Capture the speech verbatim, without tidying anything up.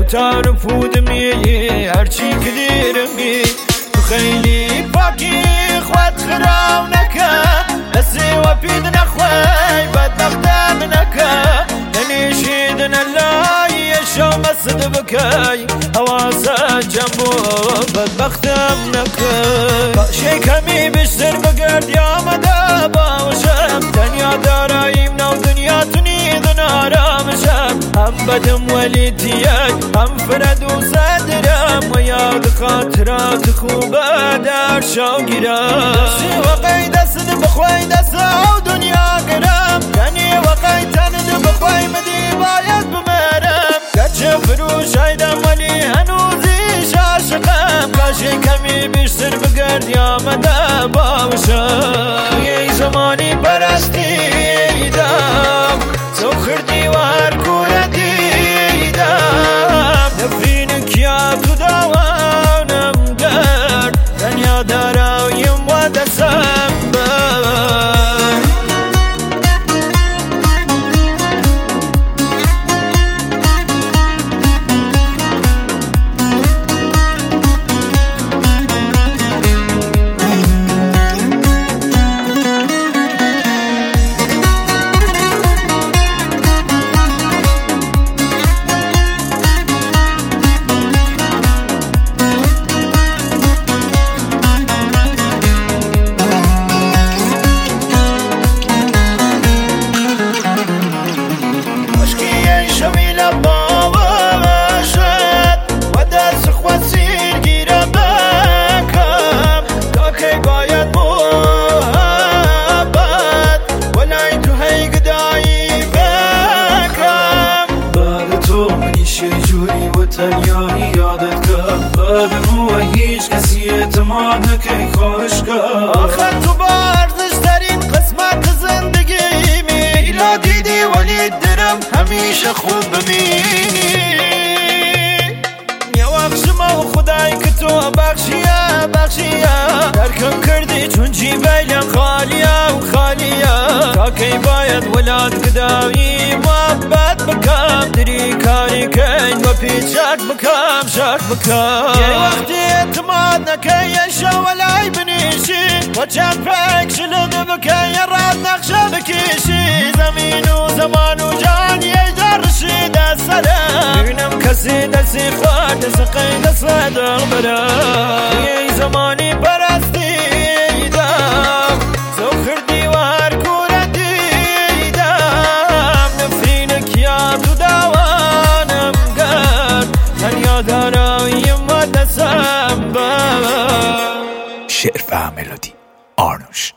تعرف ودمي هرچی کدیرمی تو خیلی پاکی خواد خراونك أسي وبيد نخوي بدبختم نكا تنيشيدن الله يشو مسد بكاي هواسا جنبو بدبختم نكا شي كمي بشتر بقرد يا مدى باوشم دنيا دارايم نو دنيا تنيد نارامشم هم بدم وليتيك هم فرد وصدرم وياد خاطرات خوبة دار شوقرم سي وقي دست بخوي دست او دنيا قرم تاني وقي تند بخوي مدي بايد بمرم كتش فروش هيدم ولي هنوزي شاشقم كاشي كمي بيشتر بقرد يا مدى باوشم يي زماني برستي دام سوخر ديوار كورة ديدام نفرينك يا تداوانم قرد دنيا داراويم ودسمبر تنیایی یادت کرد بعد مو هیچ کسی اعتماد نکی خواهش کرد آخر تو با ارزش ترین قسمت زندگیمی ایلا دیدی ولی درم همیشه خوب ببینی یواقشم و خدای که تو بخشیه بخشیه درکم کردی چون جیبیلم خالیه و خالیه تا کی باید ولاد قداوی محبت بکم دری کاری کن و پیچک بکم شک بکم یه وقتی اعتماد نکی یشا ولای بنیشی و چند پک شلد بکی یه راد نقشه بکیشی زمین و زمان و جان یه درشی دست سرم بینم کسی دستی خواد دسقی دست دل برم یه زمانی پرستی دم سوخر دیوار کور دیدم نفرینک یا تو دوانم گرد دنیا دارایم و دسم بم شعر و ملودی آرنوش.